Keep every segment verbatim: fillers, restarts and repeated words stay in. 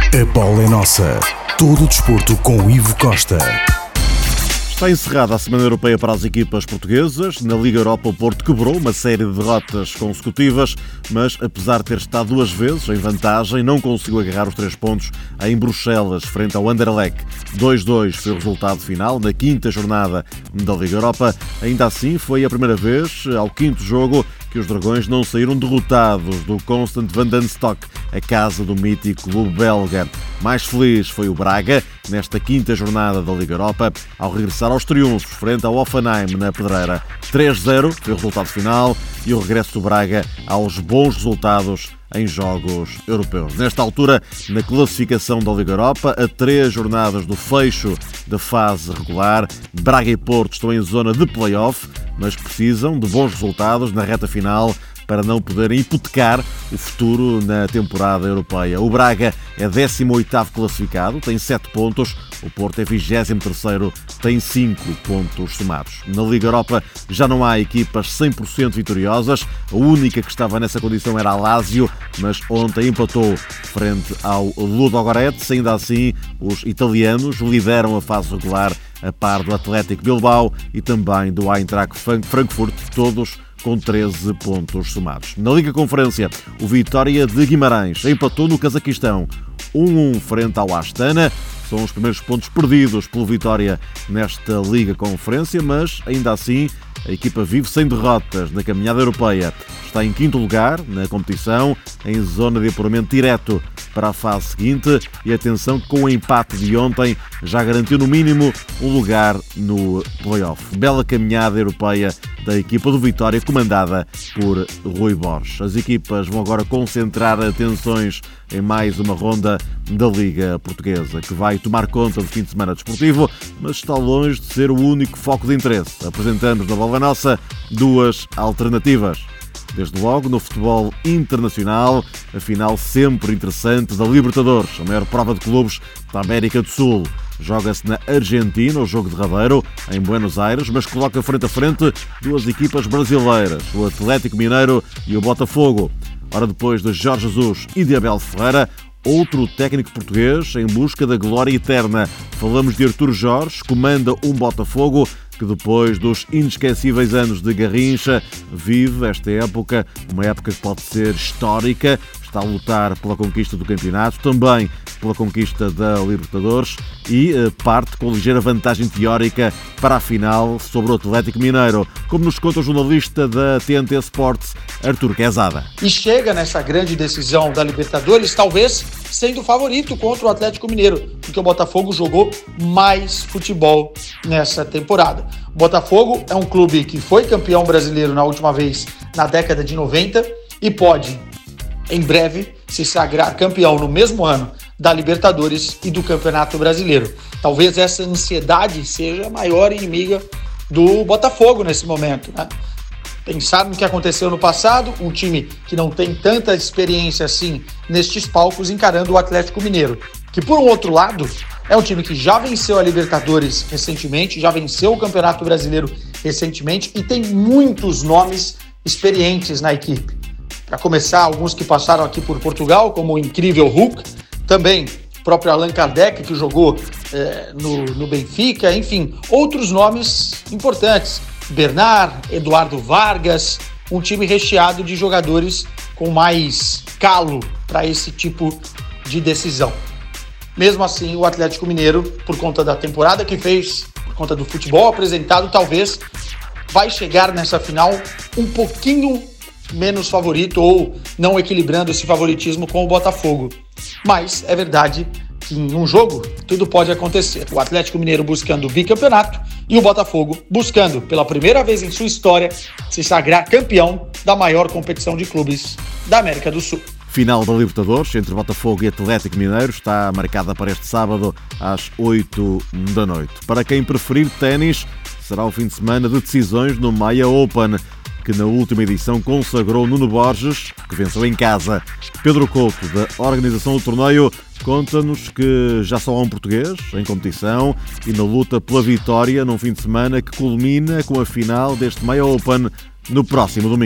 A bola é nossa. Todo o desporto com Ivo Costa. Está encerrada a Semana Europeia para as equipas portuguesas. Na Liga Europa, o Porto quebrou uma série de derrotas consecutivas, mas apesar de ter estado duas vezes em vantagem, não conseguiu agarrar os três pontos em Bruxelas, frente ao Anderlecht. dois a dois foi o resultado final na quinta jornada da Liga Europa. Ainda assim, foi a primeira vez, ao quinto jogo, que os Dragões não saíram derrotados do Constant van den Stok, a casa do mítico clube belga. Mais feliz foi o Braga, nesta quinta jornada da Liga Europa, ao regressar aos triunfos frente ao Hoffenheim na Pedreira. três a zero foi o resultado final e o regresso do Braga aos bons resultados em jogos europeus. Nesta altura, na classificação da Liga Europa, a três jornadas do fecho da fase regular, Braga e Porto estão em zona de play-off, mas precisam de bons resultados na reta final para não poderem hipotecar o futuro na temporada europeia. O Braga é décimo oitavo classificado, tem sete pontos. O Porto é vigésimo terceiro, tem cinco pontos somados. Na Liga Europa já não há equipas cem por cento vitoriosas. A única que estava nessa condição era a Lazio, mas ontem empatou frente ao Ludogorets. Ainda assim, os italianos lideram a fase regular a par do Atlético Bilbao e também do Eintracht Frankfurt, todos com treze pontos somados. Na Liga Conferência, o Vitória de Guimarães empatou no Cazaquistão um a um frente ao Astana. São os primeiros pontos perdidos pelo Vitória nesta Liga Conferência, mas ainda assim a equipa vive sem derrotas na caminhada europeia. Está em quinto lugar na competição, em zona de apuramento direto para a fase seguinte, e atenção que com o empate de ontem já garantiu no mínimo um lugar no play-off. Bela caminhada europeia da equipa do Vitória, comandada por Rui Borges. As equipas vão agora concentrar atenções em mais uma ronda da Liga Portuguesa, que vai tomar conta do fim de semana desportivo, mas está longe de ser o único foco de interesse. Apresentamos na Bola Nossa duas alternativas. Desde logo, no futebol internacional, a final sempre interessante da Libertadores, a maior prova de clubes da América do Sul. Joga-se na Argentina, o jogo derradeiro, em Buenos Aires, mas coloca frente a frente duas equipas brasileiras, o Atlético Mineiro e o Botafogo. Ora, depois de Jorge Jesus e de Abel Ferreira, outro técnico português em busca da glória eterna. Falamos de Artur Jorge, comanda um Botafogo que depois dos inesquecíveis anos de Garrincha vive esta época, uma época que pode ser histórica. Está a lutar pela conquista do campeonato, também pela conquista da Libertadores e eh, parte com ligeira vantagem teórica para a final sobre o Atlético Mineiro, como nos conta o jornalista da T N T Sports, Artur Quezada. E chega nessa grande decisão da Libertadores, talvez sendo favorito contra o Atlético Mineiro, porque o Botafogo jogou mais futebol nessa temporada. O Botafogo é um clube que foi campeão brasileiro na última vez na década de noventa e pode, em breve, se sagrar campeão no mesmo ano da Libertadores e do Campeonato Brasileiro. Talvez essa ansiedade seja a maior inimiga do Botafogo nesse momento, né? Pensar no que aconteceu no passado, um time que não tem tanta experiência assim nestes palcos encarando o Atlético Mineiro, que por um outro lado é um time que já venceu a Libertadores recentemente, já venceu o Campeonato Brasileiro recentemente e tem muitos nomes experientes na equipe. Para começar, alguns que passaram aqui por Portugal, como o incrível Hulk, também o próprio Allan Kardec, que jogou é, no, no Benfica, enfim, outros nomes importantes. Bernard, Eduardo Vargas, um time recheado de jogadores com mais calo para esse tipo de decisão. Mesmo assim, o Atlético Mineiro, por conta da temporada que fez, por conta do futebol apresentado, talvez vai chegar nessa final um pouquinho menos favorito ou não equilibrando esse favoritismo com o Botafogo. Mas é verdade que em um jogo tudo pode acontecer. O Atlético Mineiro buscando o bicampeonato e o Botafogo buscando, pela primeira vez em sua história, se sagrar campeão da maior competição de clubes da América do Sul. Final da Libertadores entre Botafogo e Atlético Mineiro está marcada para este sábado às oito da noite. Para quem preferir ténis, será o fim de semana de decisões no Maya Open, que na última edição consagrou Nuno Borges, que venceu em casa. Pedro Couto, da organização do torneio, conta-nos que já só há um português em competição e na luta pela vitória num fim de semana que culmina com a final deste Maya Open no próximo domingo.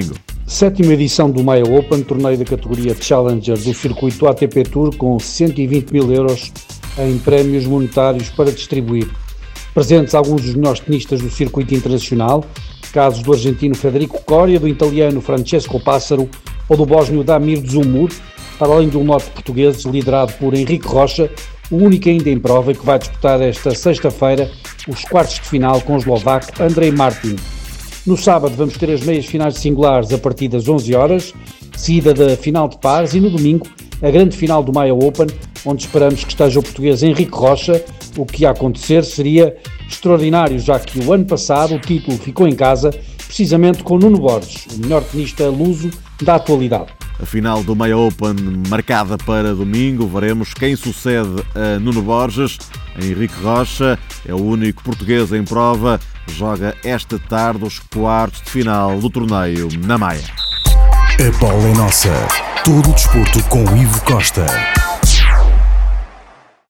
Sétima edição do Maia Open, torneio da categoria Challenger do circuito A T P Tour, com cento e vinte mil euros em prémios monetários para distribuir. Presentes alguns dos melhores tenistas do circuito internacional, casos do argentino Federico Coria, do italiano Francesco Passaro ou do bósnio Damir Dzumhur, para além de um lote de portugueses liderado por Henrique Rocha, o único ainda em prova, que vai disputar esta sexta-feira os quartos de final com o eslovaco Andrej Martin. No sábado vamos ter as meias finais de singulares a partir das onze horas, seguida da final de pares, e no domingo a grande final do Maia Open, onde esperamos que esteja o português Henrique Rocha. O que ia acontecer seria extraordinário, já que o ano passado o título ficou em casa, precisamente com Nuno Borges, o melhor tenista luso da atualidade. A final do Maia Open marcada para domingo, veremos quem sucede a Nuno Borges. Henrique Rocha é o único português em prova, joga esta tarde os quartos de final do torneio na Maia. A bola é nossa. Todo o desporto com Ivo Costa.